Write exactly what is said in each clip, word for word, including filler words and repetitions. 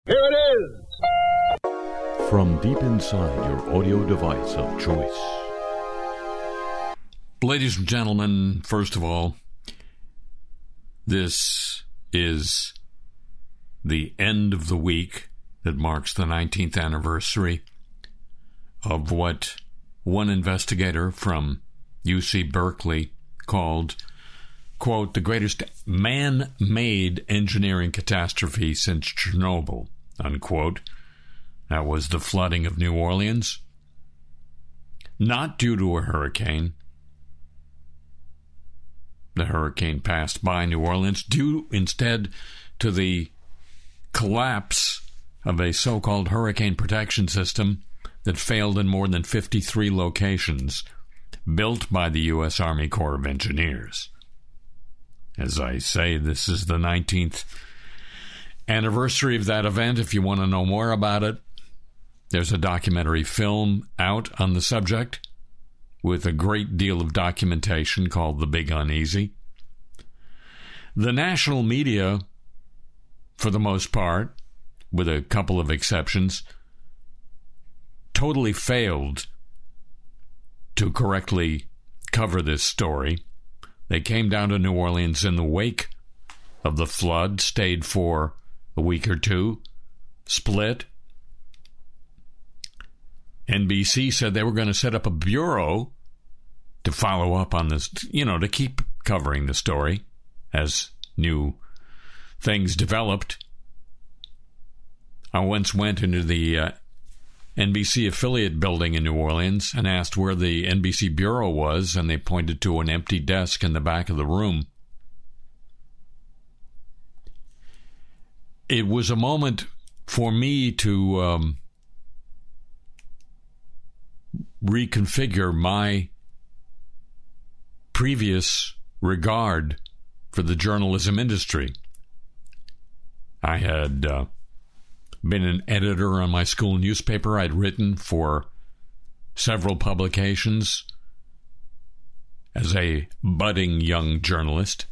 Here it is! From deep inside your audio device of choice. Ladies and gentlemen, first of all, this is the end of the week that marks the nineteenth anniversary of what one investigator from U C Berkeley called, quote, the greatest man-made engineering catastrophe since Chernobyl, unquote. That was the flooding of New Orleans. Not due to a hurricane. The hurricane passed by New Orleans, due instead to the collapse of a so-called hurricane protection system that failed in more than fifty-three locations, built by the U S Army Corps of Engineers. As I say, this is the nineteenth anniversary of that event. If you want to know more about it, there's a documentary film out on the subject with a great deal of documentation called The Big Uneasy. The national media, for the most part, with a couple of exceptions, totally failed to correctly cover this story. They came down to New Orleans in the wake of the flood, stayed for a week or two, split. N B C said they were going to set up a bureau to follow up on this, you know, to keep covering the story as new things developed. I once went into the uh, N B C affiliate building in New Orleans and asked where the N B C bureau was, and they pointed to an empty desk in the back of the room. It was a moment for me to um, reconfigure my previous regard for the journalism industry. I had uh, been an editor on my school newspaper. I'd written for several publications as a budding young journalist.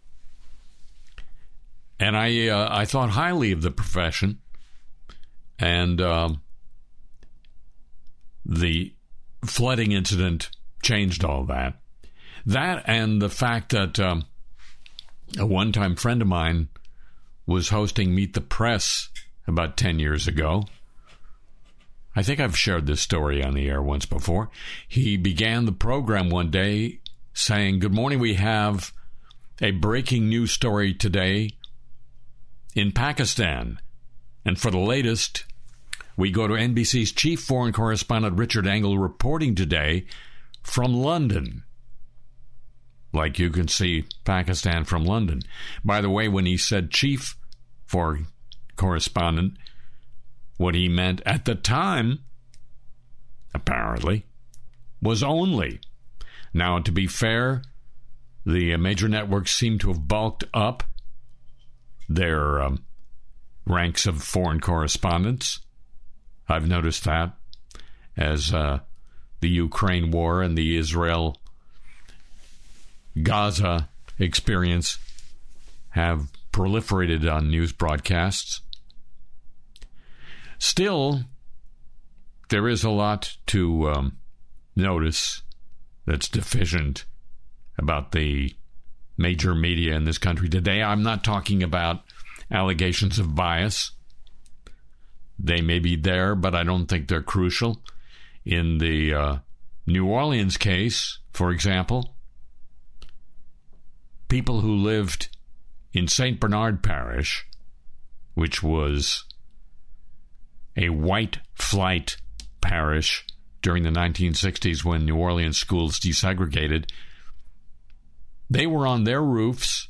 And I uh, I thought highly of the profession. And uh, the flooding incident changed all that. That and the fact that um, a one-time friend of mine was hosting Meet the Press about ten years ago. I think I've shared this story on the air once before. He began the program one day saying, "Good morning, we have a breaking news story today in Pakistan. And for the latest, we go to N B C's chief foreign correspondent, Richard Engel, reporting today from London." Like you can see Pakistan from London. By the way, when he said chief foreign correspondent, what he meant at the time, apparently, was only. Now, to be fair, the major networks seem to have bulked up their um, ranks of foreign correspondents. I've noticed that as uh, the Ukraine war and the Israel Gaza experience have proliferated on news broadcasts. Still, there is a lot to um, notice that's deficient about the major media in this country today. I'm not talking about allegations of bias. They may be there, but I don't think they're crucial. In the uh, New Orleans case, for example, people who lived in Saint Bernard Parish, which was a white flight parish during the nineteen sixties when New Orleans schools desegregated, they were on their roofs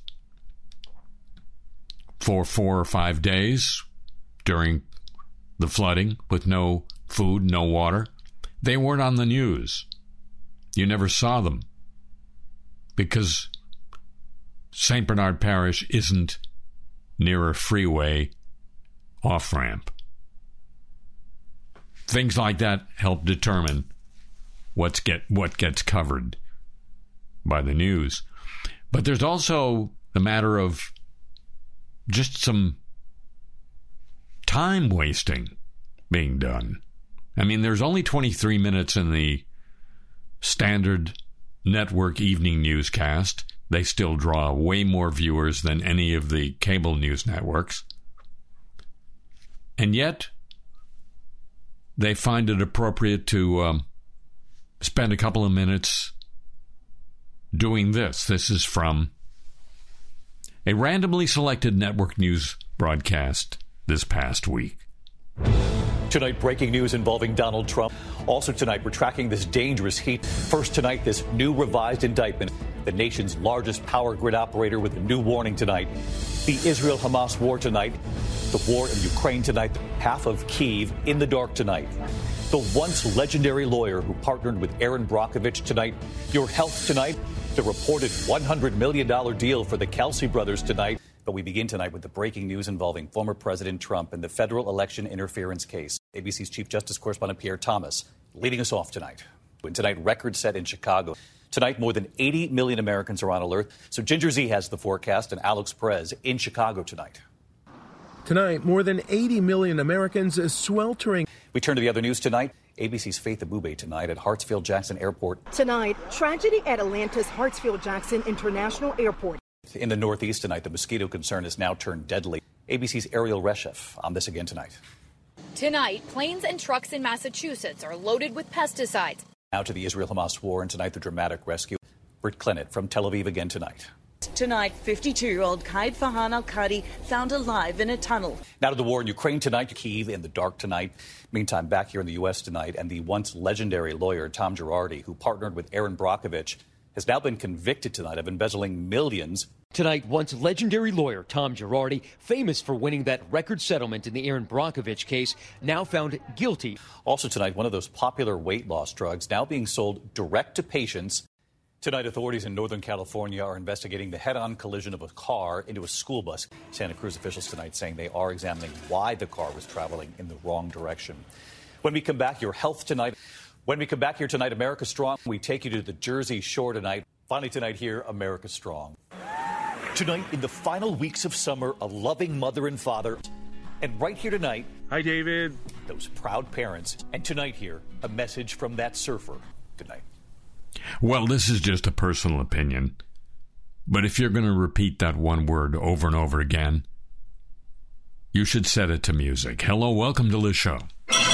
for four or five days during the flooding with no food, no water. They weren't on the news. You never saw them because Saint Bernard Parish isn't near a freeway off-ramp. Things like that help determine what's get what gets covered by the news. But there's also the matter of just some time wasting being done. I mean, there's only twenty-three minutes in the standard network evening newscast. They still draw way more viewers than any of the cable news networks. And yet, they find it appropriate to um, spend a couple of minutes doing this. This is from a randomly selected network news broadcast this past week. Tonight, breaking news involving Donald Trump. Also tonight, we're tracking this dangerous heat. First tonight, this new revised indictment. The nation's largest power grid operator with a new warning tonight. The Israel-Hamas war tonight. The war in Ukraine tonight. Half of Kyiv in the dark tonight. The once legendary lawyer who partnered with Aaron Brockovich tonight. Your health tonight. The reported one hundred million dollars deal for the Kelsey brothers tonight. But we begin tonight with the breaking news involving former President Trump and the federal election interference case. A B C's Chief Justice Correspondent Pierre Thomas leading us off tonight. And tonight, record set in Chicago. Tonight, more than eighty million Americans are on alert. So Ginger Z has the forecast, and Alex Perez in Chicago tonight. Tonight, more than eighty million Americans is sweltering. We turn to the other news tonight. A B C's Faith Abube tonight at Hartsfield-Jackson Airport. Tonight, tragedy at Atlanta's Hartsfield-Jackson International Airport. In the Northeast tonight, the mosquito concern has now turned deadly. A B C's Ariel Reshef on this again tonight. Tonight, planes and trucks in Massachusetts are loaded with pesticides. Now to the Israel-Hamas war, and tonight the dramatic rescue. Britt Clennett from Tel Aviv again tonight. Tonight, fifty-two-year-old Qaid Farhan al-Qadi found alive in a tunnel. Now to the war in Ukraine tonight, Kyiv in the dark tonight. Meantime, back here in the U S tonight, and the once legendary lawyer Tom Girardi, who partnered with Aaron Brockovich, has now been convicted tonight of embezzling millions. Tonight, once legendary lawyer Tom Girardi, famous for winning that record settlement in the Aaron Brockovich case, now found guilty. Also tonight, one of those popular weight loss drugs now being sold direct to patients. Tonight, authorities in Northern California are investigating the head-on collision of a car into a school bus. Santa Cruz officials tonight saying they are examining why the car was traveling in the wrong direction. When we come back, your health tonight. When we come back here tonight, America Strong, we take you to the Jersey Shore tonight. Finally tonight here, America Strong. Tonight, in the final weeks of summer, a loving mother and father. And right here tonight... Hi, David. Those proud parents. And tonight here, a message from that surfer. Good night. Well, this is just a personal opinion. But if you're going to repeat that one word over and over again, you should set it to music. Hello, welcome to the show.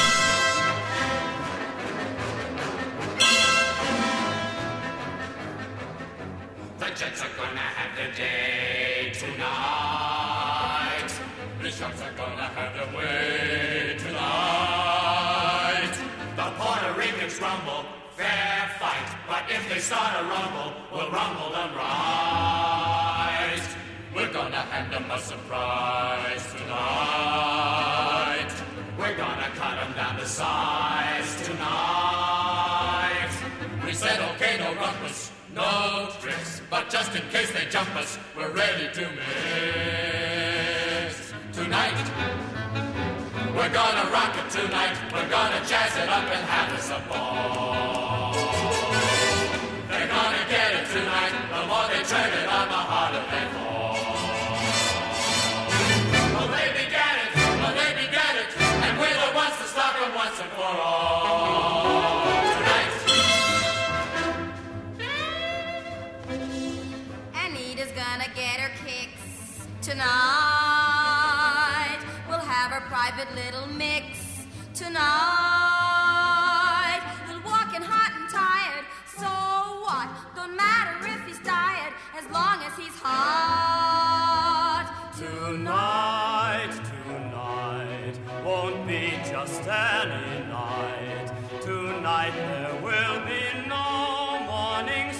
They start a rumble, we'll rumble them right. We're gonna hand them a surprise tonight. We're gonna cut them down to size tonight. We said okay, no rumpus, no tricks, but just in case they jump us, we're ready to miss. Tonight, we're gonna rock it tonight. We're gonna jazz it up and have us a ball. They're gonna get it tonight. The more they turn it on, the harder they fall. Will they beget it? Will they beget it? And we're the ones to stop them once and for all. Tonight. Anita's gonna get her kicks tonight. We'll have our private little mix tonight. We'll walk in hot and tired. So what? Don't matter if he's tired, as long as he's hot. Tonight, tonight, won't be just any night. Tonight there will be no morning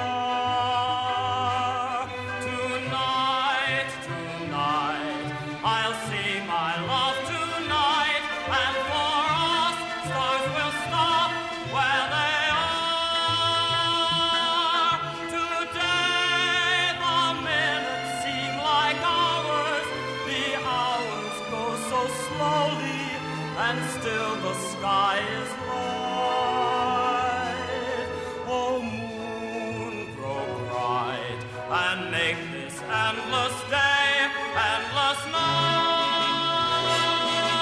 star. Tonight, tonight, I'll see my love tonight, and for us, stars will stop where they are. And still the sky is light. Oh, moon, grow bright and make this endless day, endless night.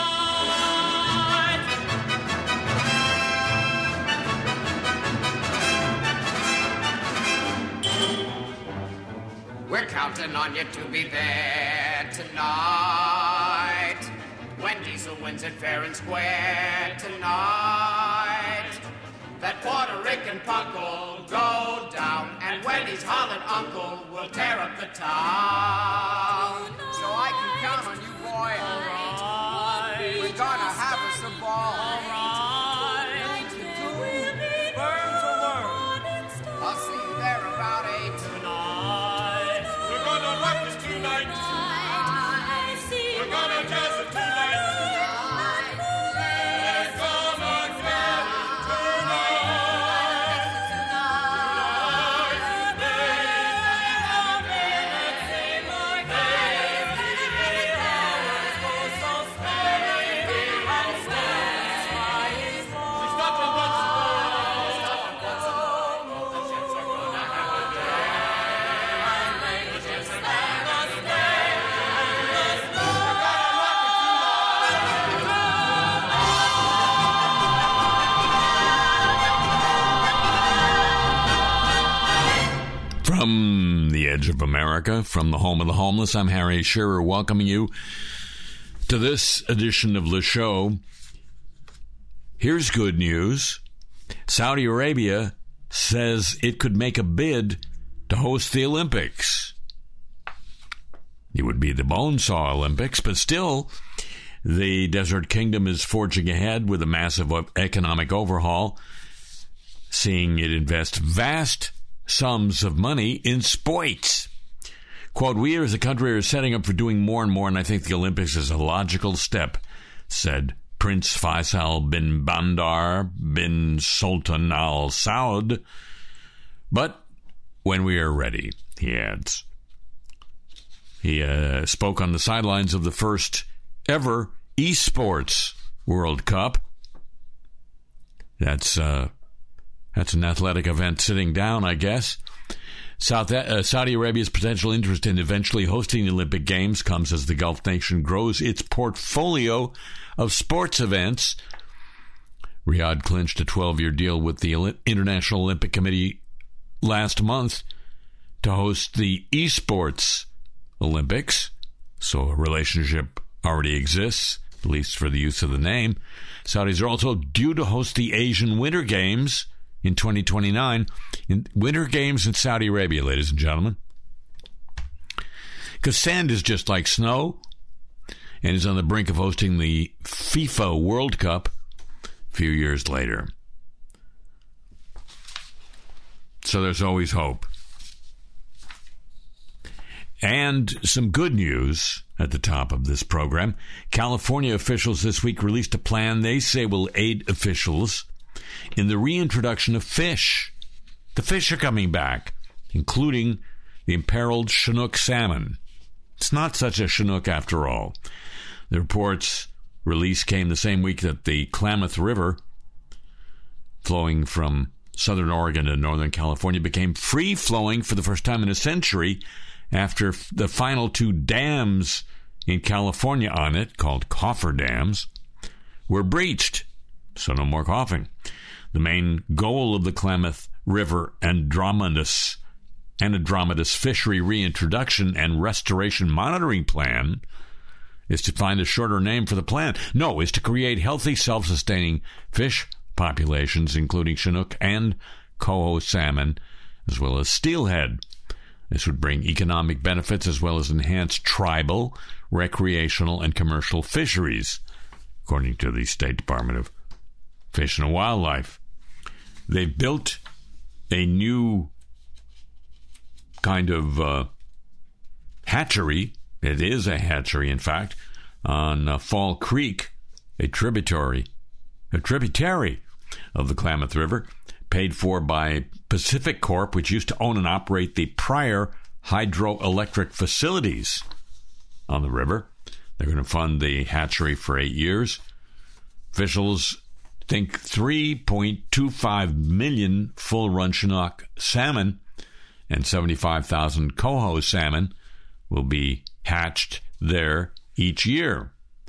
counting on you to be there tonight. When Diesel wins at fair and square tonight. That Puerto Rican punk will go down, and when he's hollered uncle, we'll tear up the town. So I can count on you, boy. All right. We're gonna have us a ball. All right. Burn to work. I'll see you there about eight. Tonight. We're gonna rock it tonight. Tonight. We're gonna jazz it tonight. From the edge of America, from the home of the homeless, I'm Harry Shearer, welcoming you to this edition of the show. Here's good news. Saudi Arabia says it could make a bid to host the Olympics. It would be the Bonesaw Olympics, but still, the Desert Kingdom is forging ahead with a massive economic overhaul, seeing it invest vast sums of money in sports. Quote, we as a country are setting up for doing more and more, and I think the Olympics is a logical step, said Prince Faisal bin Bandar bin Sultan Al Saud. But when we are ready, he adds. He uh, spoke on the sidelines of the first ever esports World Cup. That's uh That's an athletic event sitting down, I guess. South, uh, Saudi Arabia's potential interest in eventually hosting the Olympic Games comes as the Gulf nation grows its portfolio of sports events. Riyadh clinched a twelve-year deal with the International Olympic Committee last month to host the esports Olympics. So a relationship already exists, at least for the use of the name. Saudis are also due to host the Asian Winter Games in twenty twenty-nine, in Winter Games in Saudi Arabia, ladies and gentlemen. Because sand is just like snow and is on the brink of hosting the FIFA World Cup a few years later. So there's always hope. And some good news at the top of this program. California officials this week released a plan they say will aid officials in the reintroduction of fish. The fish are coming back, including the imperiled Chinook salmon. It's not such a Chinook after all. The report's release came the same week that the Klamath River, flowing from southern Oregon to northern California, became free-flowing for the first time in a century after the final two dams in California on it, called coffer dams, were breached. So no more coughing. The main goal of the Klamath River Andromedus, Andromedus Fishery Reintroduction and Restoration Monitoring Plan is to find a shorter name for the plan. No, is to create healthy, self-sustaining fish populations, including Chinook and coho salmon, as well as steelhead. This would bring economic benefits as well as enhance tribal, recreational, and commercial fisheries, according to the State Department of Fish and Wildlife. They've built a new kind of uh, hatchery. It is a hatchery, in fact, on uh, Fall Creek, a tributary, a tributary of the Klamath River, paid for by Pacific Corp, which used to own and operate the prior hydroelectric facilities on the river. They're going to fund the hatchery for eight years. Officials think three point two five million full-run Chinook salmon and seventy-five thousand coho salmon will be hatched there each year.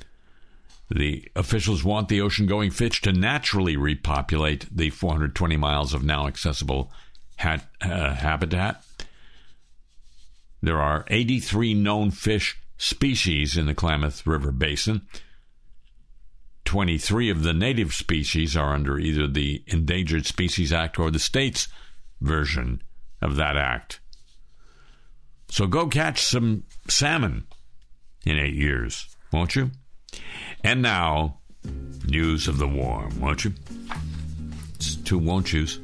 The officials want the ocean-going fish to naturally repopulate the four hundred twenty miles of now accessible hat, uh, habitat. There are eighty-three known fish species in the Klamath River Basin. twenty-three of the native species are under either the Endangered Species Act or the state's version of that act. So go catch some salmon in eight years, won't you? And now, news of the warm, won't you? It's two won't yous.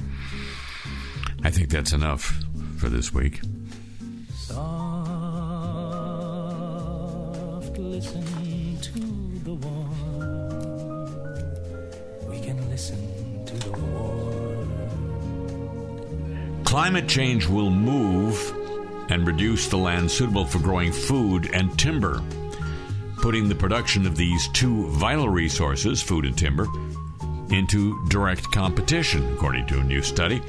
I think that's enough for this week. Soft, listen to the warm. We can listen to the warm. Climate change will move and reduce the land suitable for growing food and timber, putting the production of these two vital resources, food and timber, into direct competition, according to a new study.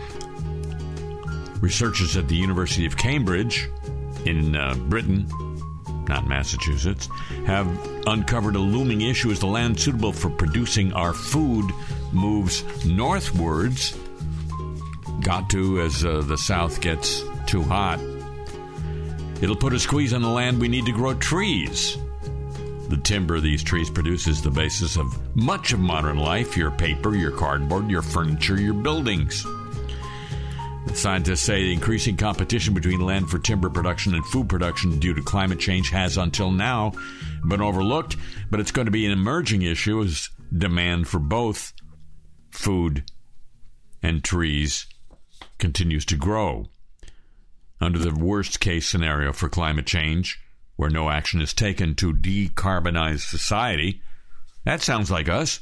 Researchers at the University of Cambridge in uh, Britain, not Massachusetts, have uncovered a looming issue as the land suitable for producing our food moves northwards. Got to as uh, the South gets too hot. It'll put a squeeze on the land we need to grow trees. The timber these trees produce is the basis of much of modern life, your paper, your cardboard, your furniture, your buildings. The scientists say the increasing competition between land for timber production and food production due to climate change has until now been overlooked, but it's going to be an emerging issue as demand for both food and trees continues to grow. Under the worst-case scenario for climate change, where no action is taken to decarbonize society, that sounds like us.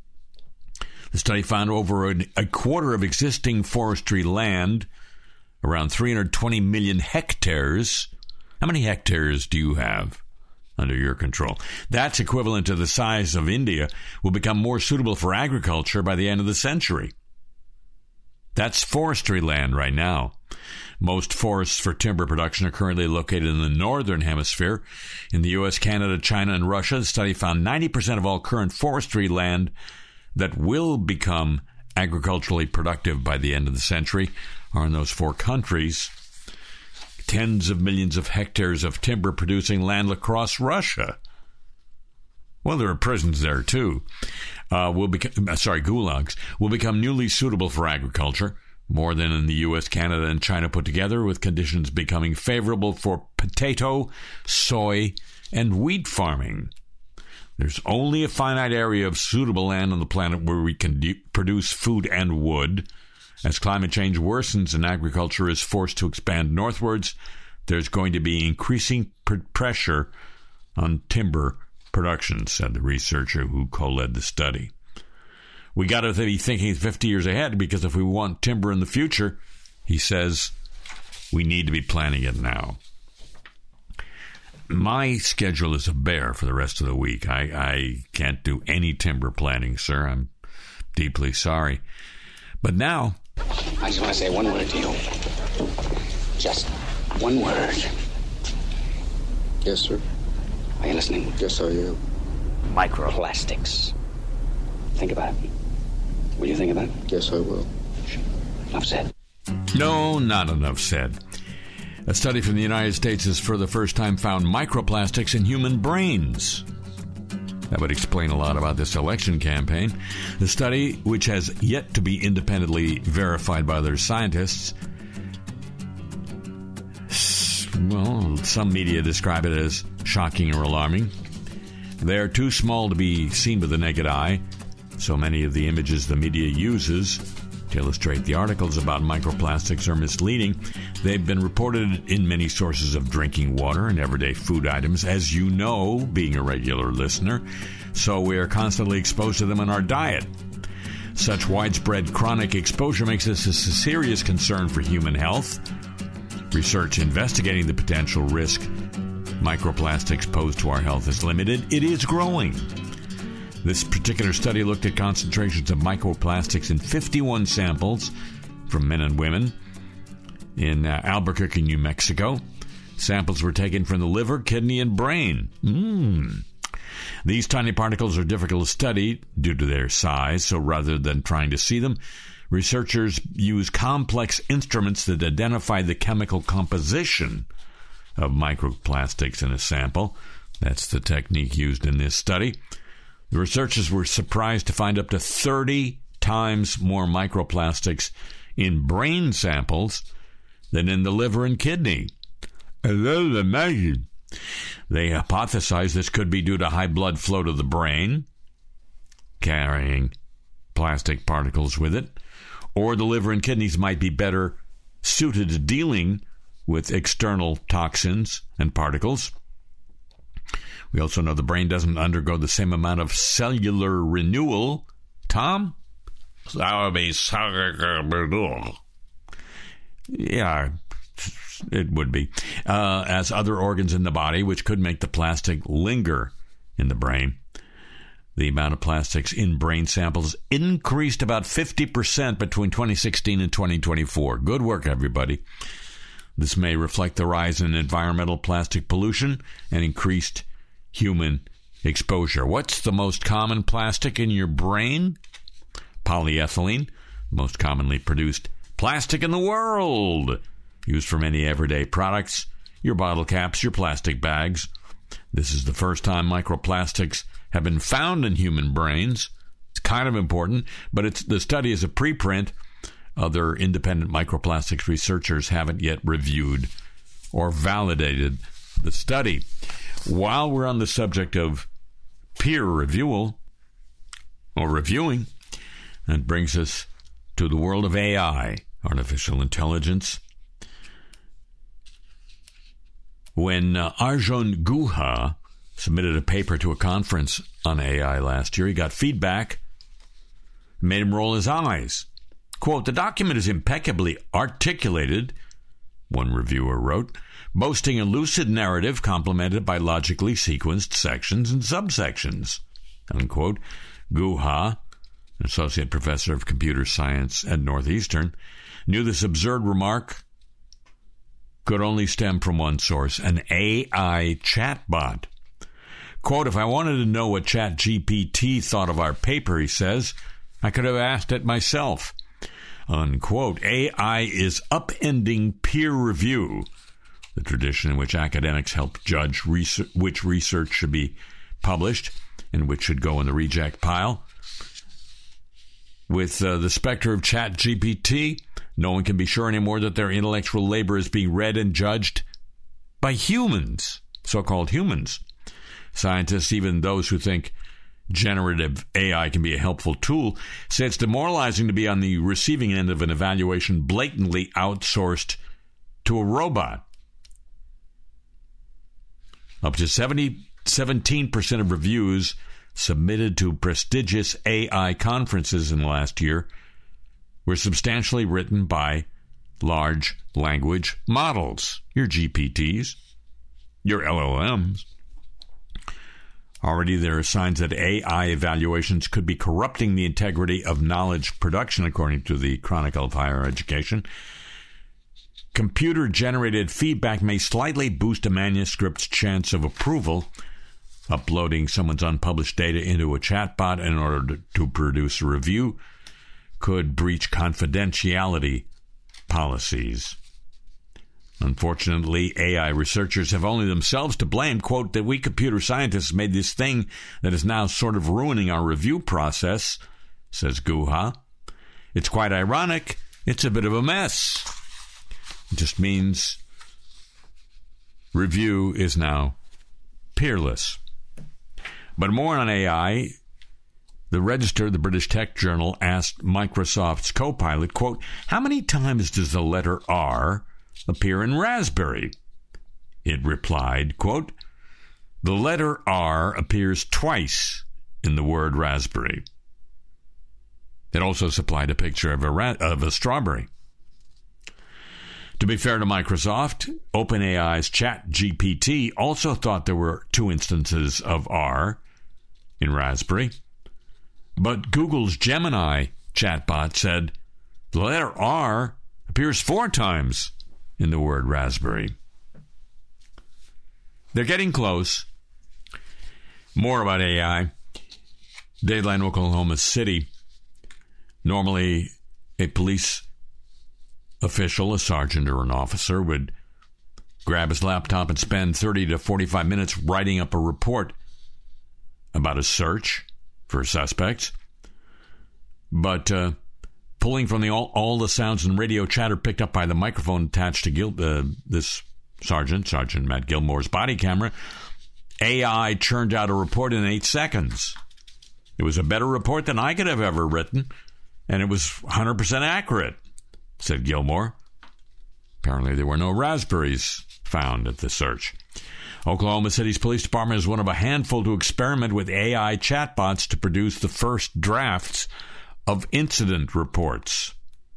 The study found over a quarter of existing forestry land, around three hundred twenty million hectares. How many hectares do you have under your control? That's equivalent to the size of India, will become more suitable for agriculture by the end of the century. That's forestry land right now. Most forests for timber production are currently located in the northern hemisphere. In the U S, Canada, China, and Russia, the study found ninety percent of all current forestry land that will become agriculturally productive by the end of the century are in those four countries. Tens of millions of hectares of timber-producing land across Russia. Well, there are prisons there, too. Uh, will become, sorry, gulags, will become newly suitable for agriculture, more than in the U S, Canada, and China put together, with conditions becoming favorable for potato, soy, and wheat farming. There's only a finite area of suitable land on the planet where we can de- produce food and wood. As climate change worsens and agriculture is forced to expand northwards, there's going to be increasing pr- pressure on timber production, said the researcher who co-led the study. We got to be thinking fifty years ahead, because if we want timber in the future, he says, we need to be planning it now. My schedule is a bear for the rest of the week. I, I can't do any timber planning, sir. I'm deeply sorry. But now, I just want to say one word to you. Just one word. Yes, sir. Are you listening? Yes, I am. Microplastics. Think about it. Will you think about it? Yes, I will. Enough said. No, not enough said. A study from the United States has for the first time found microplastics in human brains. That would explain a lot about this election campaign. The study, which has yet to be independently verified by other scientists, well, some media describe it as shocking or alarming. They are too small to be seen with the naked eye, so many of the images the media uses to illustrate the articles about microplastics are misleading. They've been reported in many sources of drinking water and everyday food items, as you know, being a regular listener, so we are constantly exposed to them in our diet. Such widespread chronic exposure makes this a serious concern for human health. Research investigating the potential risk microplastics pose to our health is limited. It is growing. This particular study looked at concentrations of microplastics in fifty-one samples from men and women in uh, Albuquerque, New Mexico. Samples were taken from the liver, kidney, and brain. Mm. These tiny particles are difficult to study due to their size, so rather than trying to see them, researchers use complex instruments that identify the chemical composition of microplastics in a sample. That's the technique used in this study. The researchers were surprised to find up to thirty times more microplastics in brain samples than in the liver and kidney. Imagine. They hypothesized this could be due to high blood flow to the brain, carrying plastic particles with it, or the liver and kidneys might be better suited to dealing with external toxins and particles. We also know the brain doesn't undergo the same amount of cellular renewal. Tom? Yeah, it would be. Uh, as other organs in the body, which could make the plastic linger in the brain. The amount of plastics in brain samples increased about fifty percent between twenty sixteen and twenty twenty-four. Good work, everybody. This may reflect the rise in environmental plastic pollution and increased human exposure. What's the most common plastic in your brain? Polyethylene, most commonly produced plastic in the world, used for many everyday products, your bottle caps, your plastic bags. This is the first time microplastics have been found in human brains. It's kind of important, but it's the study is a preprint. Other independent microplastics researchers haven't yet reviewed or validated the study. While we're on the subject of peer review or reviewing, that brings us to the world of A I, artificial intelligence. When uh, Arjun Guha submitted a paper to a conference on A I last year, he got feedback, made him roll his eyes. Quote, "The document is impeccably articulated," one reviewer wrote, "boasting a lucid narrative complemented by logically sequenced sections and subsections." Unquote. Guha, an associate professor of computer science at Northeastern, knew this absurd remark could only stem from one source, an A I chatbot. Quote, "If I wanted to know what ChatGPT thought of our paper," he says, "I could have asked it myself." Unquote. A I is upending peer review, the tradition in which academics help judge research, which research should be published and which should go in the reject pile. With uh, the specter of ChatGPT, no one can be sure anymore that their intellectual labor is being read and judged by humans, so-called humans. Scientists, even those who think generative A I can be a helpful tool, say it's demoralizing to be on the receiving end of an evaluation blatantly outsourced to a robot. Up to seventy, seventeen percent of reviews submitted to prestigious A I conferences in the last year were substantially written by large language models, your G P Ts, your L L Ms. Already there are signs that A I evaluations could be corrupting the integrity of knowledge production, according to the Chronicle of Higher Education. Computer-generated feedback may slightly boost a manuscript's chance of approval. Uploading someone's unpublished data into a chatbot in order to, to produce a review could breach confidentiality policies. Unfortunately, A I researchers have only themselves to blame. Quote, "that we computer scientists made this thing that is now sort of ruining our review process," says Guha. "It's quite ironic. It's a bit of a mess. It just means review is now peerless." But more on A I. The Register, the British tech journal, asked Microsoft's Copilot, quote, "How many times does the letter R appear in Raspberry?" It replied, quote, "The letter R appears twice in the word raspberry." It also supplied a picture of a, ra- of a strawberry. To be fair to Microsoft, OpenAI's ChatGPT also thought there were two instances of R in Raspberry. But Google's Gemini chatbot said the letter R appears four times in the word raspberry. They're getting close. More about A I. Dayline, Oklahoma City. Normally, a police official, a sergeant or an officer, would grab his laptop and spend thirty to forty-five minutes writing up a report about a search for suspects. But uh, pulling from the all, all the sounds and radio chatter picked up by the microphone attached to Gil, uh, this sergeant, Sergeant Matt Gilmore's body camera, A I churned out a report in eight seconds. It was a better report than I could have ever written, and it was one hundred percent accurate, said Gilmore. Apparently there were no raspberries found at the search. Oklahoma City's police department is one of a handful to experiment with A I chatbots to produce the first drafts of incident reports.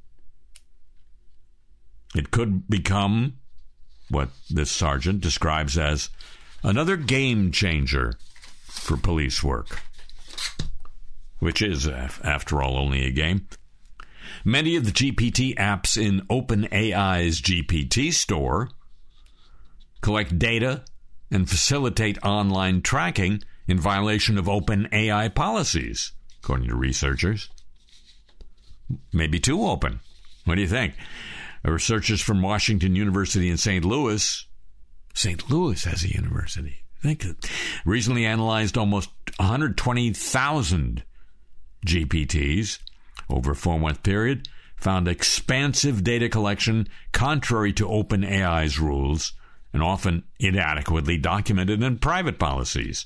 It could become what this sergeant describes as another game changer for police work, which is, after all, only a game. Many of the G P T apps in OpenAI's G P T store collect data and facilitate online tracking in violation of OpenAI policies, according to researchers. Maybe too open. What do you think? Researchers from Washington University in Saint Louis, Saint Louis has a university, think it, recently analyzed almost one hundred twenty thousand G P Ts over a four-month period, found expansive data collection contrary to OpenAI's rules and often inadequately documented in private policies.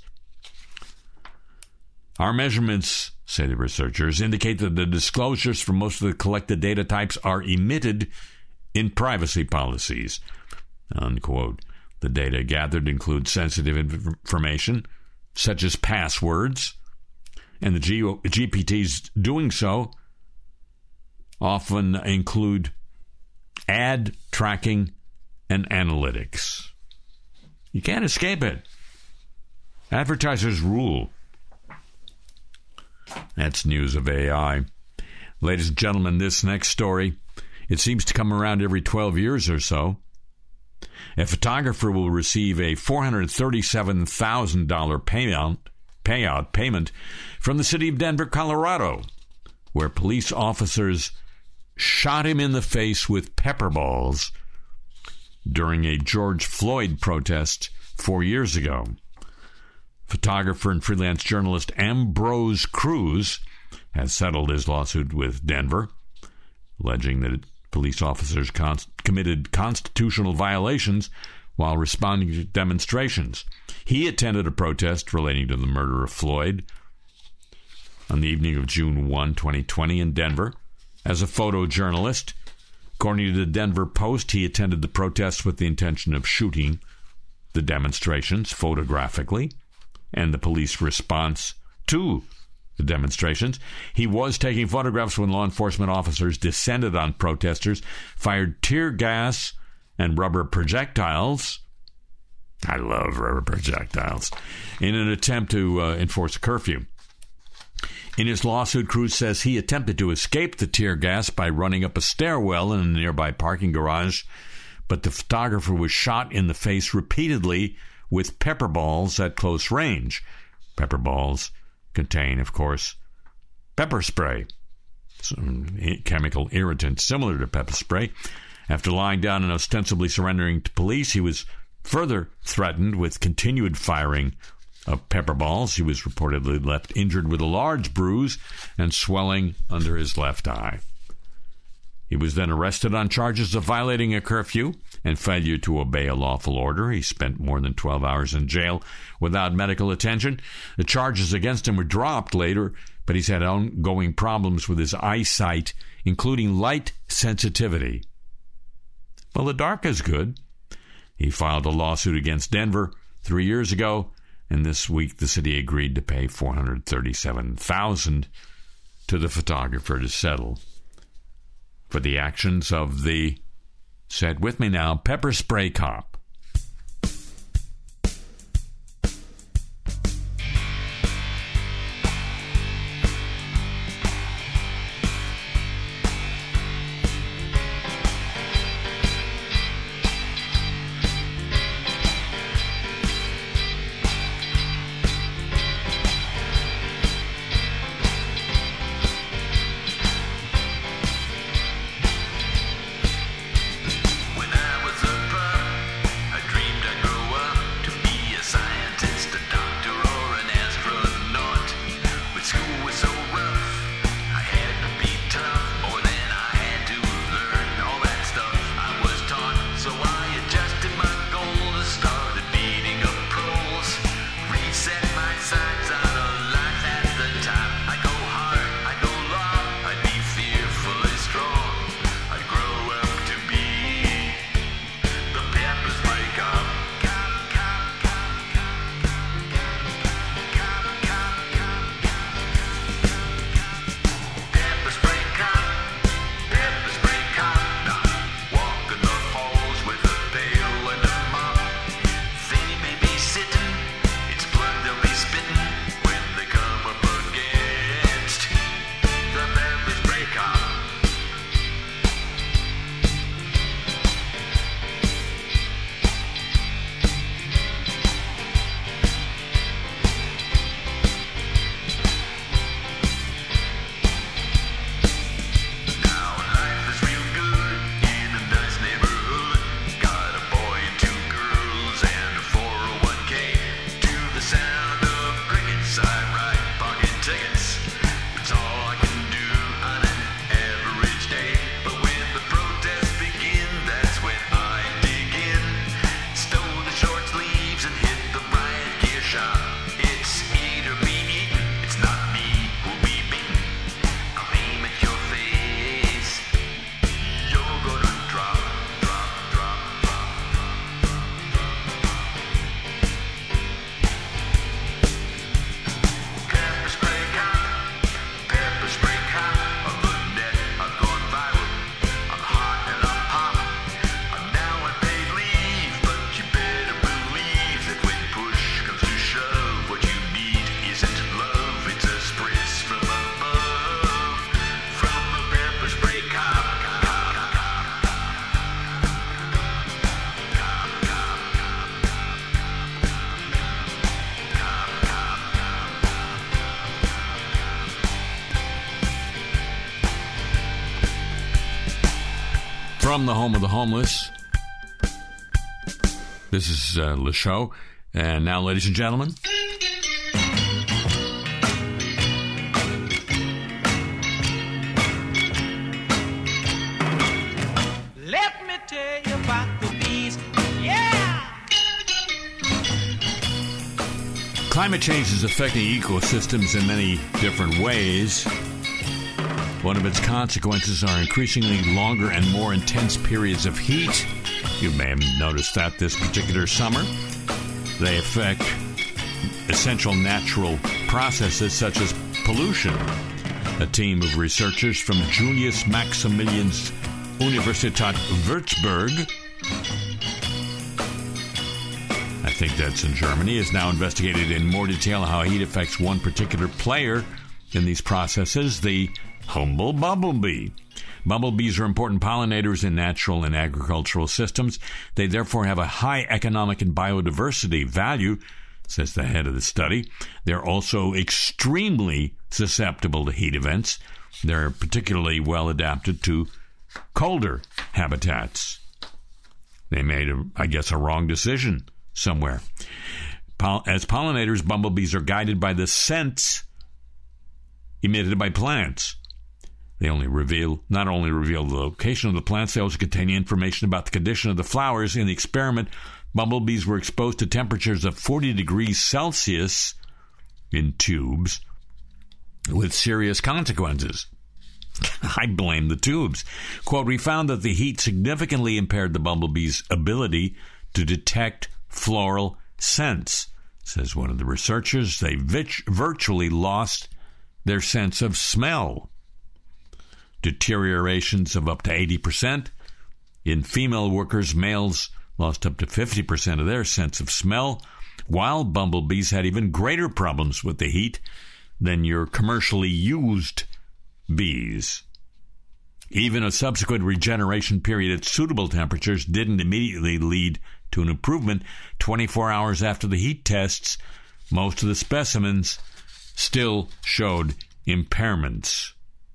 Our measurements, say the researchers, indicate that the disclosures for most of the collected data types are emitted in privacy policies, unquote. The data gathered includes sensitive information, such as passwords, and the G- G P Ts doing so often include ad tracking and analytics. You can't escape it. Advertisers rule. That's news of A I. Ladies and gentlemen, this next story, it seems to come around every twelve years or so. A photographer will receive a four hundred thirty-seven thousand dollars payout, payout payment from the city of Denver, Colorado, where police officers shot him in the face with pepper balls during a George Floyd protest four years ago. Photographer and freelance journalist Ambrose Cruz has settled his lawsuit with Denver, alleging that police officers con- committed constitutional violations while responding to demonstrations. He attended a protest relating to the murder of Floyd on the evening of June first, twenty twenty in Denver. As a photojournalist, according to the Denver Post, he attended the protest with the intention of shooting the demonstrations photographically and the police response to the demonstrations. He was taking photographs when law enforcement officers descended on protesters, fired tear gas and rubber projectiles. I love rubber projectiles. In an attempt to uh, enforce a curfew. In his lawsuit, Cruz says he attempted to escape the tear gas by running up a stairwell in a nearby parking garage, but the photographer was shot in the face repeatedly with pepper balls at close range. Pepper balls contain, of course, pepper spray, some chemical irritant similar to pepper spray. After lying down and ostensibly surrendering to police, he was further threatened with continued firing of pepper balls. He was reportedly left injured with a large bruise and swelling under his left eye. He was then arrested on charges of violating a curfew and failure to obey a lawful order. He spent more than twelve hours in jail without medical attention. The charges against him were dropped later, but he's had ongoing problems with his eyesight, including light sensitivity. Well, the dark is good. He filed a lawsuit against Denver three years ago, and this week the city agreed to pay four hundred thirty-seven thousand dollars to the photographer to settle for the actions of the, say it with me now, pepper spray cop. When I was a pup, from the home of the homeless. This is uh, Le Show. And now, ladies and gentlemen, let me tell you about the bees. Yeah! climate change is affecting ecosystems in many different ways. One of its consequences are increasingly longer and more intense periods of heat. You may have noticed that this particular summer. They affect essential natural processes such as pollution. A team of researchers from Julius Maximilians Universität Würzburg, I think that's in Germany, has now investigated in more detail how heat affects one particular player in these processes, the humble bumblebee. Bumblebees are important pollinators in natural and agricultural systems. They therefore have a high economic and biodiversity value, says the head of the study. They're also extremely susceptible to heat events. They're particularly well adapted to colder habitats. They made, a, I guess, a wrong decision somewhere. As pollinators, bumblebees are guided by the scents emitted by plants. They only reveal, not only reveal the location of the plants, they also contain information about the condition of the flowers. In the experiment, bumblebees were exposed to temperatures of forty degrees Celsius in tubes with serious consequences. I blame the tubes. Quote, we found that the heat significantly impaired the bumblebees' ability to detect floral scents, says one of the researchers. They vit- virtually lost their sense of smell. Deteriorations of up to eighty percent. In female workers, males lost up to fifty percent of their sense of smell, while bumblebees had even greater problems with the heat than your commercially used bees. Even a subsequent regeneration period at suitable temperatures didn't immediately lead to an improvement. twenty-four hours after the heat tests, most of the specimens still showed impairments.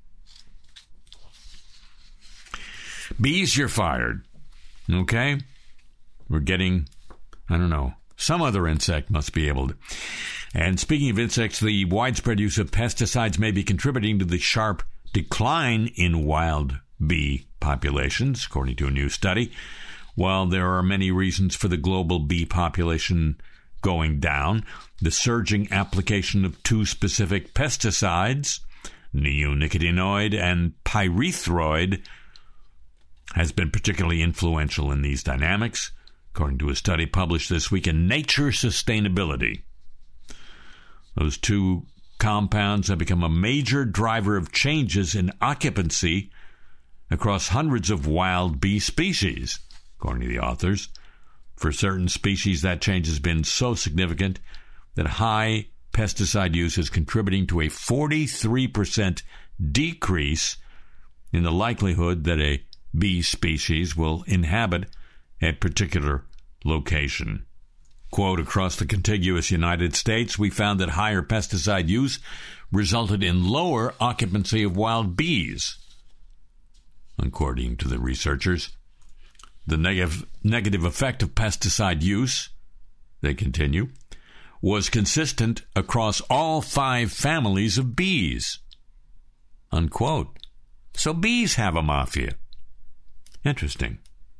Bees, you're fired. Okay? We're getting, I don't know, some other insect must be able to. And speaking of insects, the widespread use of pesticides may be contributing to the sharp decline in wild bee populations, according to a new study. While there are many reasons for the global bee population going down, the surging application of two specific pesticides, neonicotinoid and pyrethroid, has been particularly influential in these dynamics, according to a study published this week in Nature Sustainability. Those two compounds have become a major driver of changes in occupancy across hundreds of wild bee species, according to the authors. For certain species, that change has been so significant that high pesticide use is contributing to a forty-three percent decrease in the likelihood that a bee species will inhabit a particular location. Quote, across the contiguous United States, we found that higher pesticide use resulted in lower occupancy of wild bees. According to the researchers, the negative, negative effect of pesticide use, they continue, was consistent across all five families of bees. Unquote. So bees have a mafia. Interesting.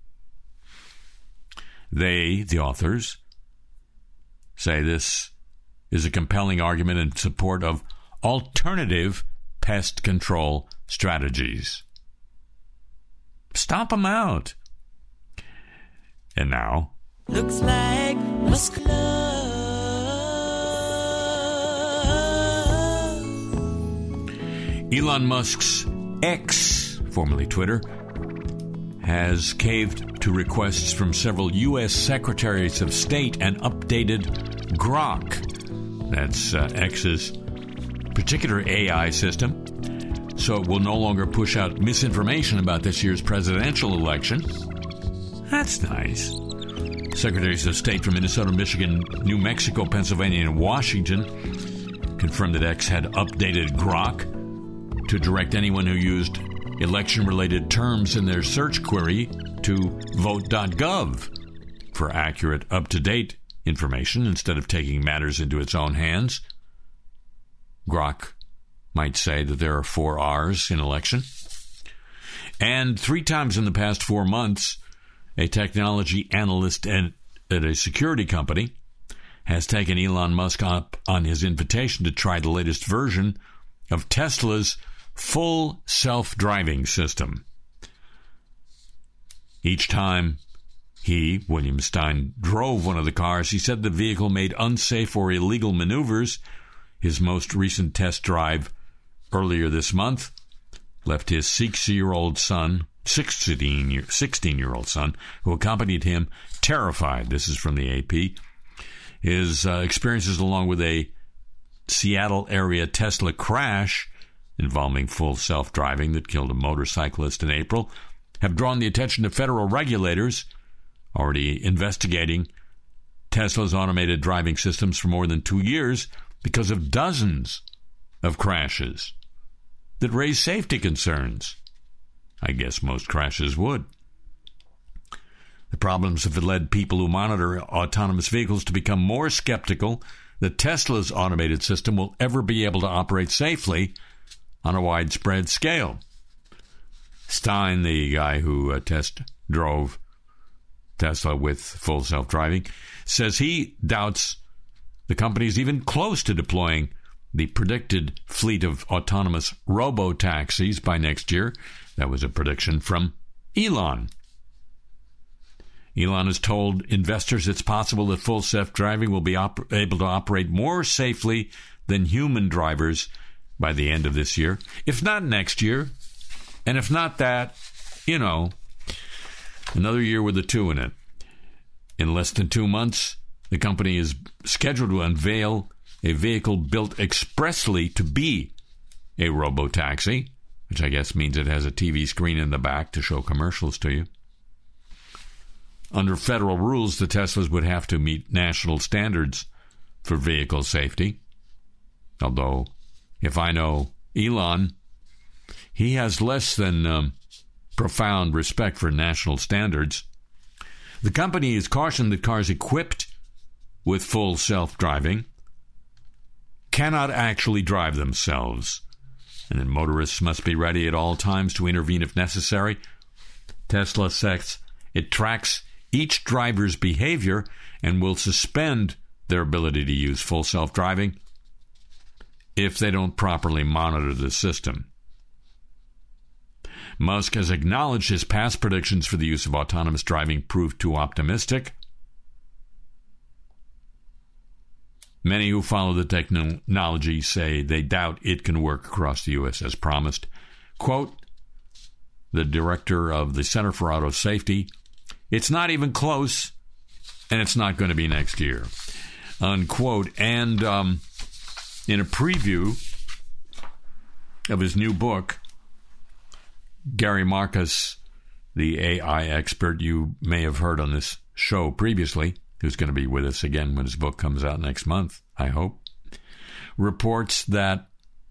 They, the authors, say this is a compelling argument in support of alternative pest control strategies. Stomp them out. And now, looks like muscular. Elon Musk's X, formerly Twitter, has caved to requests from several U S secretaries of state and updated Grok. That's uh, X's particular A I system. So it will no longer push out misinformation about this year's presidential election. That's nice. Secretaries of State from Minnesota, Michigan, New Mexico, Pennsylvania, and Washington confirmed that X had updated Grok to direct anyone who used election-related terms in their search query to vote dot gov for accurate, up-to-date information instead of taking matters into its own hands. Grok might say that there are four R's in election. And three times in the past four months, a technology analyst at, at a security company has taken Elon Musk up on his invitation to try the latest version of Tesla's full self-driving system. Each time he, William Stein, drove one of the cars, he said the vehicle made unsafe or illegal maneuvers. His most recent test drive earlier this month left his six-year-old son, sixteen-year-old son, who accompanied him, terrified. This is from the A P. His uh, experiences along with a Seattle area Tesla crash involving full self-driving that killed a motorcyclist in April have drawn the attention of federal regulators already investigating Tesla's automated driving systems for more than two years because of dozens of crashes that raise safety concerns. I guess most crashes would. The problems have led people who monitor autonomous vehicles to become more skeptical that Tesla's automated system will ever be able to operate safely on a widespread scale. Stein, the guy who uh, test drove Tesla with full self-driving, says he doubts the company is even close to deploying the predicted fleet of autonomous robo-taxis by next year. That was a prediction from Elon. Elon has told investors it's possible that full self-driving will be op- able to operate more safely than human drivers by the end of this year. If not next year, and if not that, you know, another year with a two in it. In less than two months, the company is scheduled to unveil a vehicle built expressly to be a robo-taxi, which I guess means it has a T V screen in the back to show commercials to you. Under federal rules, the Teslas would have to meet national standards for vehicle safety. Although, if I know Elon, he has less than um, profound respect for national standards. The company has cautioned that cars equipped with full self-driving cannot actually drive themselves, and that motorists must be ready at all times to intervene if necessary. Tesla says it tracks each driver's behavior and will suspend their ability to use full self-driving if they don't properly monitor the system. Musk has acknowledged his past predictions for the use of autonomous driving proved too optimistic. Many who follow the technology say they doubt it can work across the U S as promised. Quote, the director of the Center for Auto Safety, it's not even close, and it's not going to be next year. Unquote. And um, in a preview of his new book, Gary Marcus, the A I expert you may have heard on this show previously, who's going to be with us again when his book comes out next month, I hope, reports that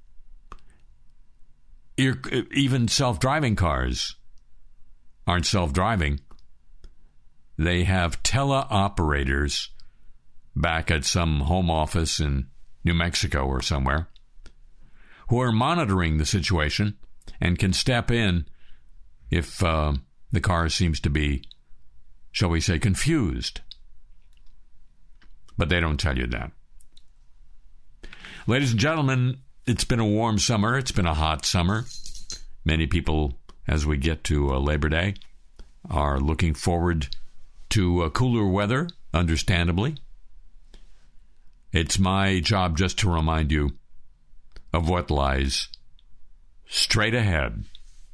even self-driving cars aren't self-driving. They have teleoperators back at some home office in New Mexico or somewhere who are monitoring the situation and can step in if uh, the car seems to be, shall we say, confused. But they don't tell you that. Ladies and gentlemen, it's been a warm summer. It's been a hot summer. Many people, as we get to uh, Labor Day, are looking forward to uh, cooler weather, understandably. It's my job just to remind you of what lies straight ahead.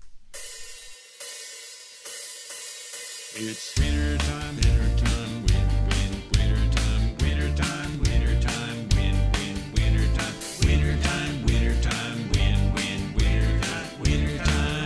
It's winter time, winter time, win, win, winter time, winter time, winter time, win, win, winter time, winter time, winter time, win, win, winter time, winter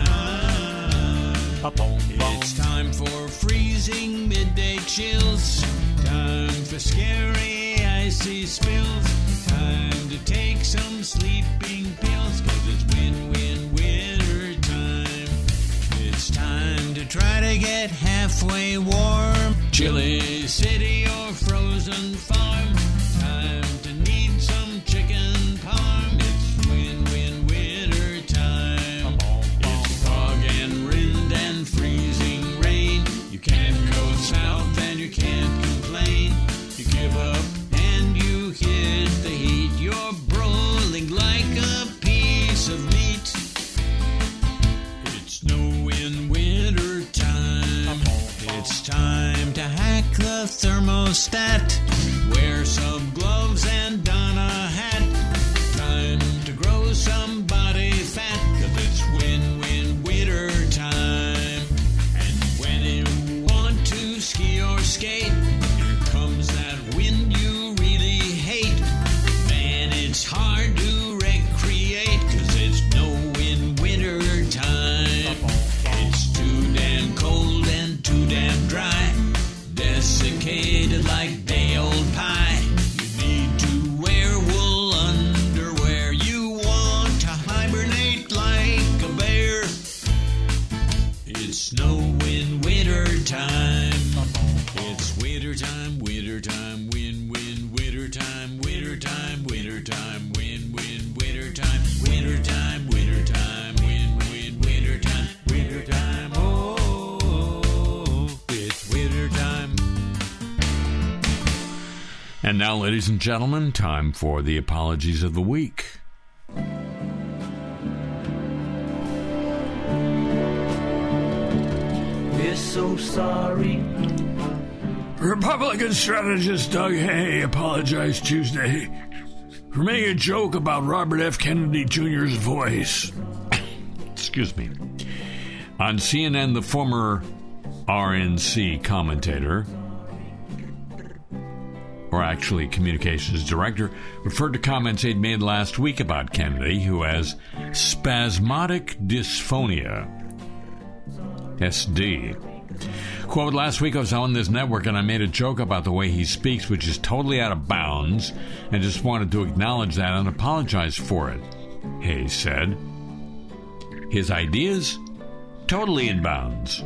time. It's time for freezing midday chills, time for scary icy spills, time to take some sleeping pills, 'cause it's win, win, winter time. It's time to try to get get halfway warm. Chili city or frozen farm. Time to need some chicken parm. It's win-win winter time. It's fog and wind and freezing rain. You can't go south and you can't complain. You give up and you hit the heat. You're broiling like a piece of meat. It's snow in winter time. It's time to hack the thermostat. Wear some gloves and don a hat. Time to grow some body fat. 'Cause it's win-win winter time. And when you want to ski or skate, here comes that wind you really hate. Man, it's hard to recreate, 'cause it's no in winter time. It's too damn cold and too damn dry. Desiccated like day-old pie. You need to wear wool underwear. You want to hibernate like a bear. It's snow in winter time. It's winter time, winter time, win, win, winter time, winter time, winter time, win, win, winter time, winter time, winter time, win, win, winter time, winter time. Oh, it's winter time. And now, ladies and gentlemen, time for the apologies of the week. We're so sorry. Republican strategist Doug Hay apologized Tuesday for making a joke about Robert F. Kennedy Junior's voice. Excuse me. On C N N, the former R N C commentator, or actually communications director, referred to comments he'd made last week about Kennedy, who has spasmodic dysphonia, S D. Quote, last week I was on this network and I made a joke about the way he speaks, which is totally out of bounds, and just wanted to acknowledge that and apologize for it, Hayes said. His ideas, totally in bounds.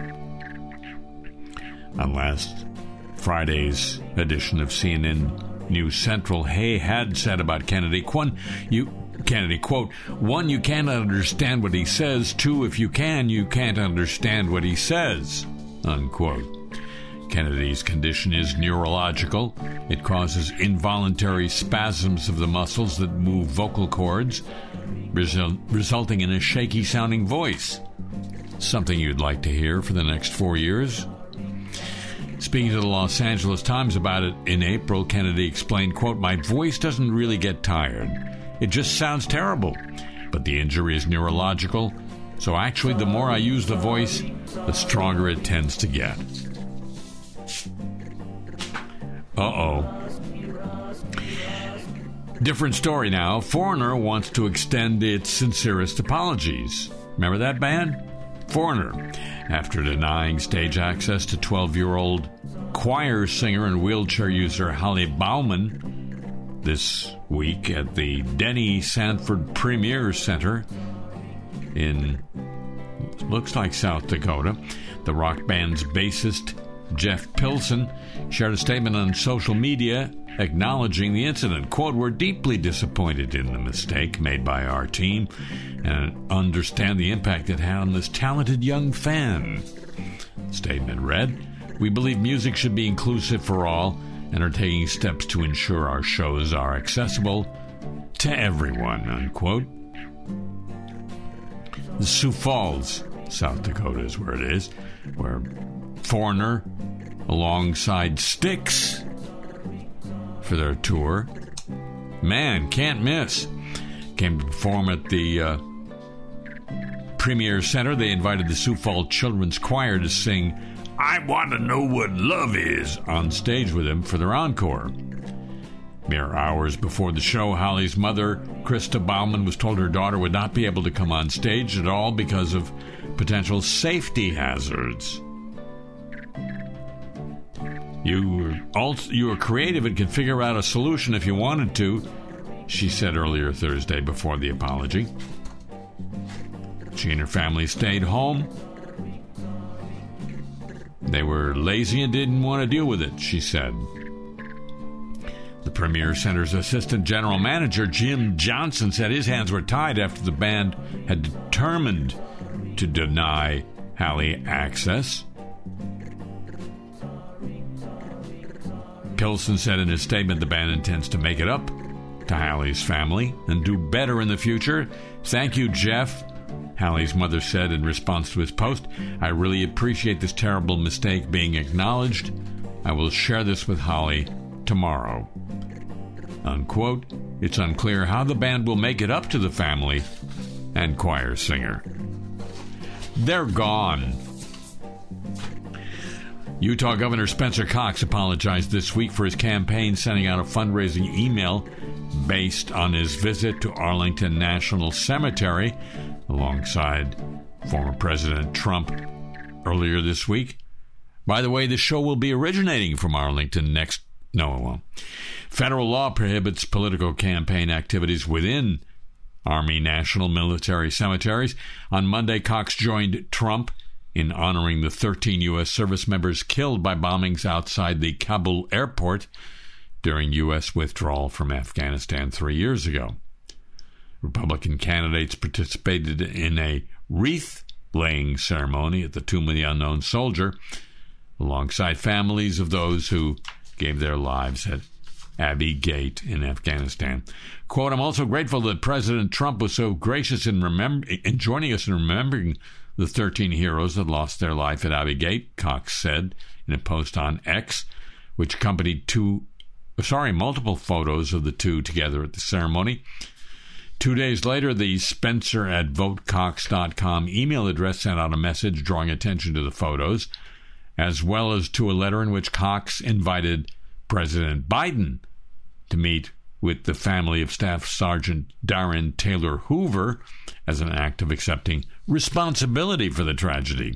On last Friday's edition of C N N News Central, Hay had said about Kennedy, one, you, Kennedy, quote, one, you can't understand what he says. Two, if you can, you can't understand what he says, unquote. Kennedy's condition is neurological. It causes involuntary spasms of the muscles that move vocal cords, result, resulting in a shaky-sounding voice. Something you'd like to hear for the next four years? Speaking to the Los Angeles Times about it in April, Kennedy explained, quote, my voice doesn't really get tired. It just sounds terrible. But the injury is neurological, so actually the more I use the voice, the stronger it tends to get. Uh-oh. Different story now. Foreigner wants to extend its sincerest apologies. Remember that band? Foreigner. After denying stage access to twelve-year-old choir singer and wheelchair user Holly Bauman this week at the Denny Sanford Premier Center in, looks like South Dakota, the rock band's bassist Jeff Pilson shared a statement on social media acknowledging the incident. Quote, we're deeply disappointed in the mistake made by our team and understand the impact it had on this talented young fan. The statement read, we believe music should be inclusive for all and are taking steps to ensure our shows are accessible to everyone, unquote. The Sioux Falls, South Dakota is where it is, where Foreigner, alongside Styx, for their tour, man, can't miss, came to perform at the uh, Premier Center. They invited the Sioux Falls Children's Choir to sing I Want to Know What Love Is on stage with him for their encore. Mere hours before the show, Holly's mother, Krista Bauman, was told her daughter would not be able to come on stage at all because of potential safety hazards. You were, also, you were creative and could figure out a solution if you wanted to, she said earlier Thursday before the apology. She and her family stayed home. They were lazy and didn't want to deal with it, she said. The Premier Center's Assistant General Manager, Jim Johnson, said his hands were tied after the band had determined to deny Hallie access. Pilson said in his statement the band intends to make it up to Hallie's family and do better in the future. Thank you, Jeff, Hallie's mother said in response to his post. I really appreciate this terrible mistake being acknowledged. I will share this with Hallie tomorrow. Unquote. It's unclear how the band will make it up to the family and choir singer. They're gone. Utah Governor Spencer Cox apologized this week for his campaign sending out a fundraising email based on his visit to Arlington National Cemetery alongside former President Trump earlier this week. By the way, the show will be originating from Arlington next. No, it won't. Federal law prohibits political campaign activities within Army National Military Cemeteries. On Monday, Cox joined Trump in honoring the thirteen U S service members killed by bombings outside the Kabul airport during U S withdrawal from Afghanistan three years ago. Republican candidates participated in a wreath-laying ceremony at the Tomb of the Unknown Soldier alongside families of those who gave their lives at Abbey Gate in Afghanistan. Quote, I'm also grateful that President Trump was so gracious in, remember- in joining us in remembering the thirteen heroes that lost their life at Abbey Gate, Cox said in a post on X, which accompanied two, sorry, multiple photos of the two together at the ceremony. Two days later, the Spencer at vote cox dot com email address sent out a message drawing attention to the photos, as well as to a letter in which Cox invited President Biden to meet with the family of Staff Sergeant Darren Taylor Hoover as an act of accepting responsibility for the tragedy.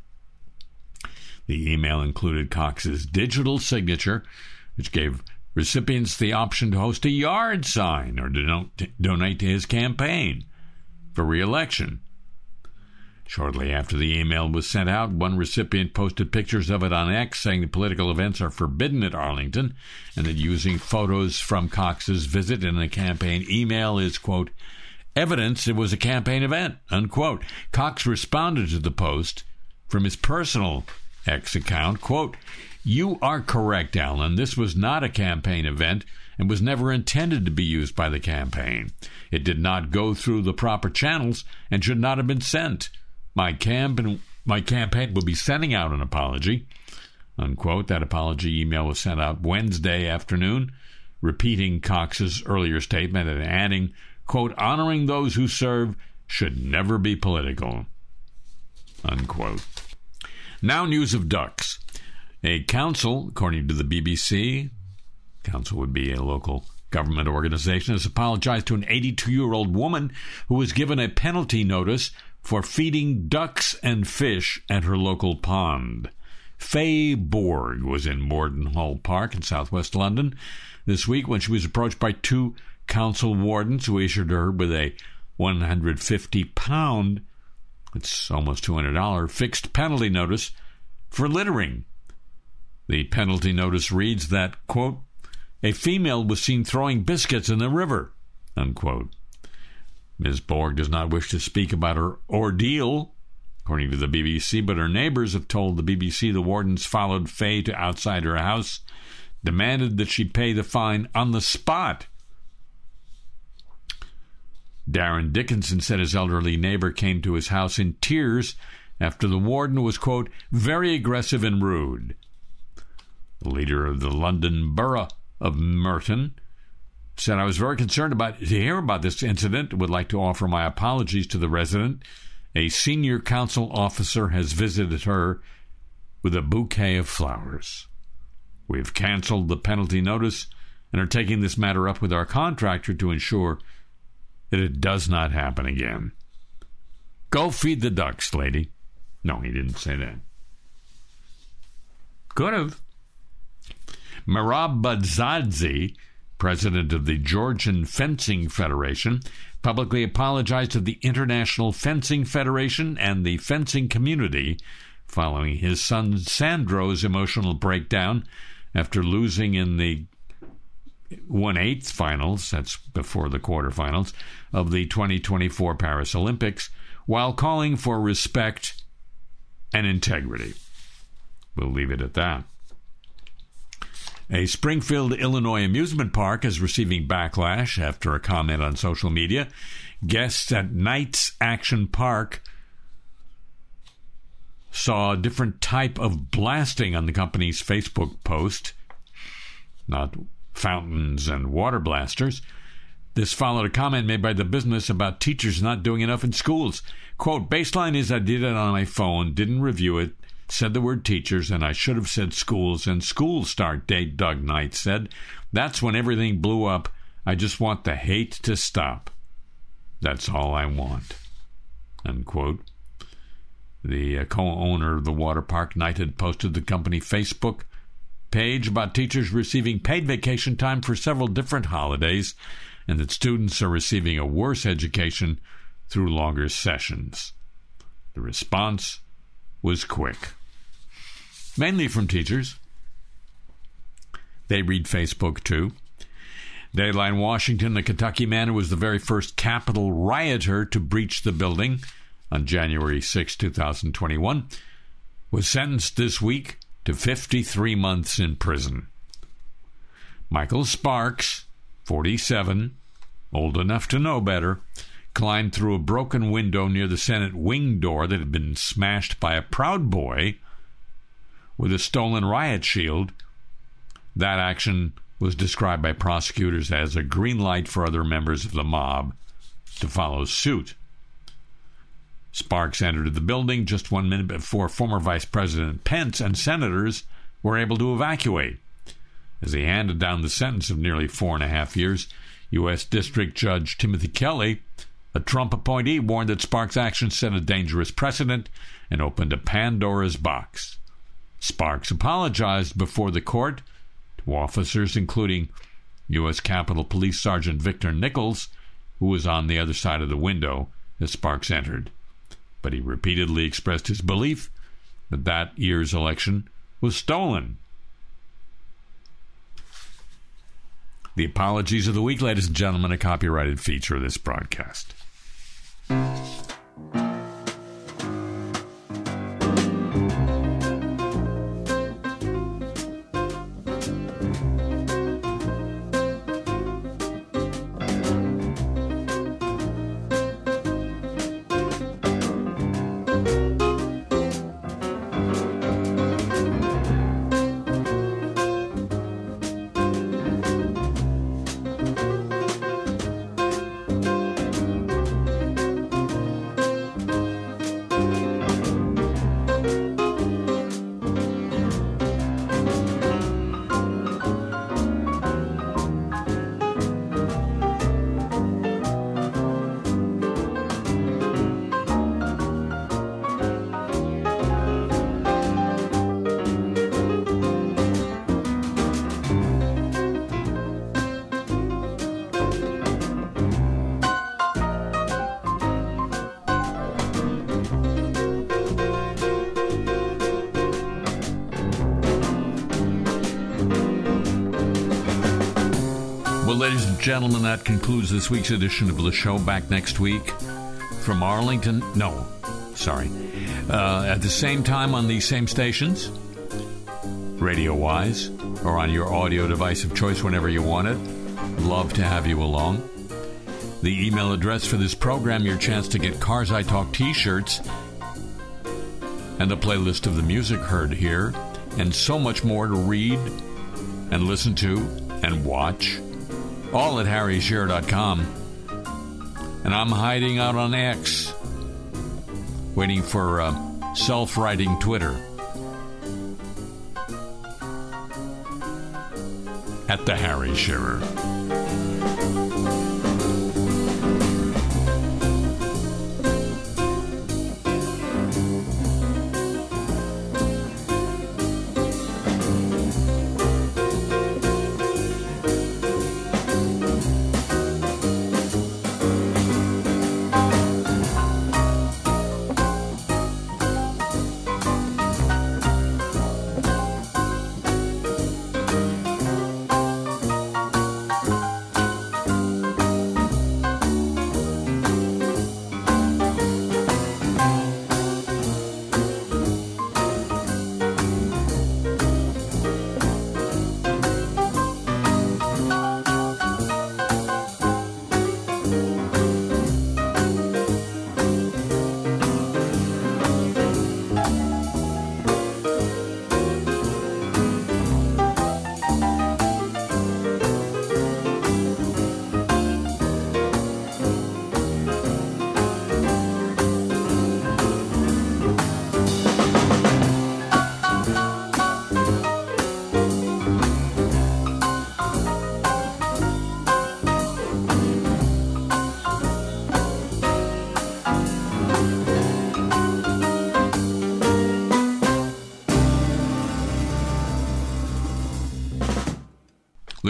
The email included Cox's digital signature, which gave recipients the option to host a yard sign or to donate to his campaign for re-election. Shortly after the email was sent out, one recipient posted pictures of it on X, saying the political events are forbidden at Arlington and that using photos from Cox's visit in a campaign email is, quote, evidence it was a campaign event, unquote. Cox responded to the post from his personal X account, quote, you are correct, Alan. This was not a campaign event and was never intended to be used by the campaign. It did not go through the proper channels and should not have been sent. My camp my campaign will be sending out an apology, unquote. That apology email was sent out Wednesday afternoon, repeating Cox's earlier statement and adding, quote, honoring those who serve should never be political, unquote. Now news of ducks. A council, according to the B B C, council would be a local government organization, has apologized to an eighty-two-year-old woman who was given a penalty notice for feeding ducks and fish at her local pond. Faye Borg was in Mordenhall Park in southwest London this week when she was approached by two council wardens who issued her with a one hundred fifty pound, it's almost two hundred dollars, fixed penalty notice for littering. The penalty notice reads that, quote, a female was seen throwing biscuits in the river, unquote. Miz Borg does not wish to speak about her ordeal, according to the B B C, but her neighbors have told the B B C the wardens followed Faye to outside her house, demanded that she pay the fine on the spot. Darren Dickinson said his elderly neighbor came to his house in tears after the warden was, quote, very aggressive and rude. The leader of the London Borough of Merton said, I was very concerned about to hear about this incident. Would like to offer my apologies to the resident. A senior council officer has visited her with a bouquet of flowers. We have canceled the penalty notice and are taking this matter up with our contractor to ensure that it does not happen again. Go feed the ducks, lady. No, he didn't say that. Could have. Merab Badzadze, president of the Georgian Fencing Federation, publicly apologized to the International Fencing Federation and the fencing community following his son Sandro's emotional breakdown after losing in the one-eighth finals, that's before the quarterfinals, of the twenty twenty-four Paris Olympics, while calling for respect and integrity. We'll leave it at that. A Springfield, Illinois amusement park is receiving backlash after a comment on social media. Guests at Knights Action Park saw a different type of blasting on the company's Facebook post, not fountains and water blasters. This followed a comment made by the business about teachers not doing enough in schools. Quote, baseline is I did it on my phone, didn't review it, said the word teachers, and I should have said schools and school start date, Doug Knight said. That's when everything blew up. I just want the hate to stop. That's all I want. Unquote. The uh, co-owner of the water park, Knight, had posted the company Facebook page about teachers receiving paid vacation time for several different holidays and that students are receiving a worse education through longer sessions. The response was quick. Mainly from teachers. They read Facebook, too. Dayline, Washington, the Kentucky man who was the very first Capitol rioter to breach the building on January sixth, twenty twenty-one, was sentenced this week to fifty-three months in prison. Michael Sparks, forty-seven, old enough to know better, climbed through a broken window near the Senate wing door that had been smashed by a Proud Boy with a stolen riot shield. That action was described by prosecutors as a green light for other members of the mob to follow suit. Sparks entered the building just one minute before former Vice President Pence and senators were able to evacuate. As he handed down the sentence of nearly four and a half years, U S District Judge Timothy Kelly, a Trump appointee, warned that Sparks' actions set a dangerous precedent and opened a Pandora's box. Sparks apologized before the court to officers including U S Capitol Police Sergeant Victor Nichols, who was on the other side of the window as Sparks entered. But he repeatedly expressed his belief that that year's election was stolen. The apologies of the week, ladies and gentlemen, a copyrighted feature of this broadcast. Ladies and gentlemen, that concludes this week's edition of the show. Back next week from Arlington. No, sorry. Uh, at the same time on these same stations, radio-wise, or on your audio device of choice whenever you want it. Love to have you along. The email address for this program, your chance to get Cars I Talk t-shirts, and a playlist of the music heard here, and so much more to read and listen to and watch. All at harry shearer dot com. And I'm hiding out on X, waiting for uh, self-writing Twitter. At the Harry Shearer.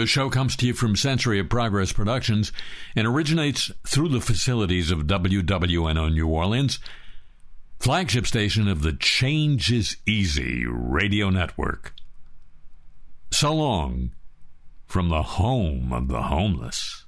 The show comes to you from Century of Progress Productions and originates through the facilities of W W N O New Orleans, flagship station of the Change is Easy radio network. So long from the home of the homeless.